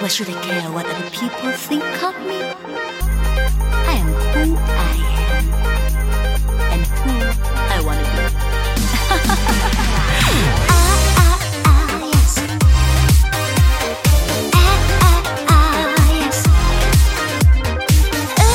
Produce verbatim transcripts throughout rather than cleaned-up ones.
Why should I care what other people think of me? I am who I am, and who I wanna be. ah, ah, ah, yes. Ah, ah, ah, yes. Uh,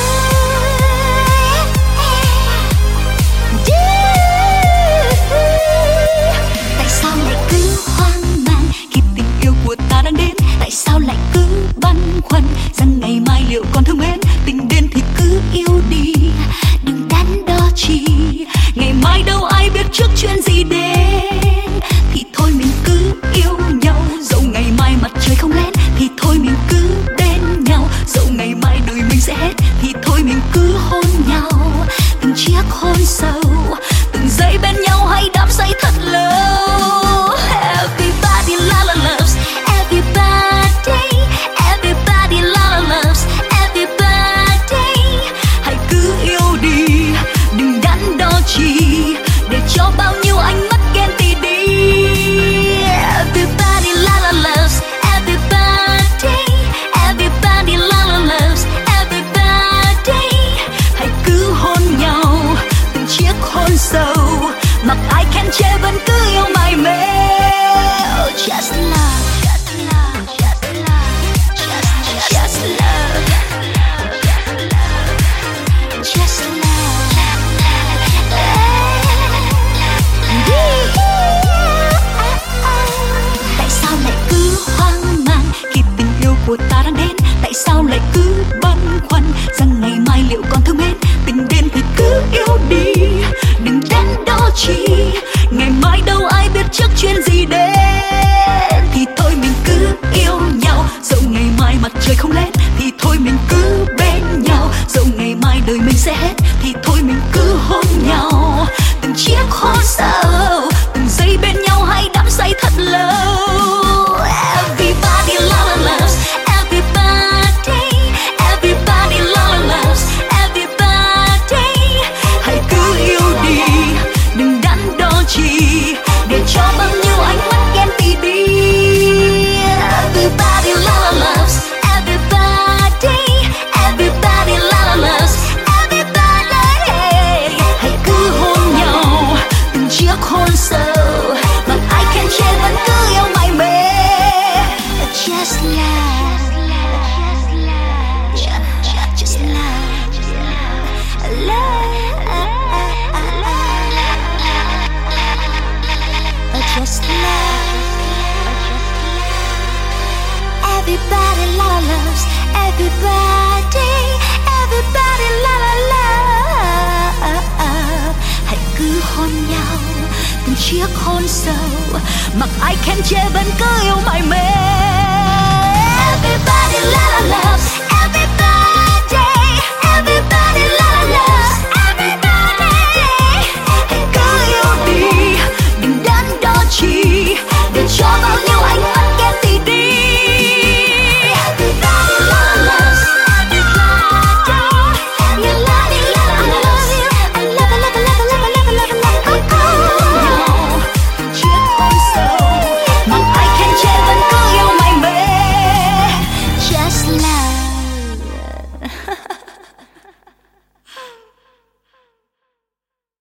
Tại sao lại cứ hoang mang khi tình yêu của ta đang đến? Tại sao lại cứ băn khoăn rằng ngày mai liệu còn thương mến? Tình đến thì cứ yêu đi, đừng đắn đo chi. Ngày mai đâu ai biết trước chuyện gì đến. Thì thôi mình cứ yêu nhau, dẫu ngày mai mặt trời không lên. Thì thôi mình cứ bên nhau, dẫu ngày mai đời mình sẽ hết. Thì thôi mình cứ hôn nhau, từng chiếc hôn sâu, từng giây bên nhau hay đắm say thật lâu. Everybody la la loves, everybody, everybody la la loves, everybody. Hãy cứ yêu đi, đừng đắn đo chi, để cho bao nhiêu ánh mắt ghen tị đi. Everybody la la loves, everybody, everybody la la loves, everybody. Hãy cứ hôn nhau, từng chiếc hôn sâu, mặc ai khen chê vẫn cứ yêu mải mê. Just love, just love, just love, just, just love, just love. Tại sao lại cứ hoang mang khi tình yêu của ta đang đến? Tại sao lại cứ băn khoăn rằng ngày mai liệu còn thương mến? Tình đến thì cứ yêu đi, đừng đắn đo chi. Ngày mai đâu ai biết trước chuyện gì đến. Thì thôi mình cứ yêu nhau, dẫu ngày mai mặt trời không lên. Thì thôi mình cứ bên nhau, dẫu ngày mai đời mình sẽ hết. Thì thôi mình cứ hôn nhau, từng chiếc hôn sâu, từng giây bên nhau hay đắm say thật lâu. Everybody la la loves, everybody, everybody la la loves, everybody. Hãy cứ yêu đi, đừng đắn đo chi, để cho bao nhiêu ánh mắt ghen tị đi. Everybody la la loves, everybody, everybody la la loves, everybody. Hãy cứ hôn nhau, từng chiếc hôn sâu, mà ai khen chê vẫn cứ yêu mải mê. Just love, just, just love, love, just love. Everybody la la loves, everybody, everybody la la love. Hãy cứ hôn nhau, từng chiếc hôn sâu, mặc ai khen chê vẫn cứ yêu mải mê. Everybody la la loves,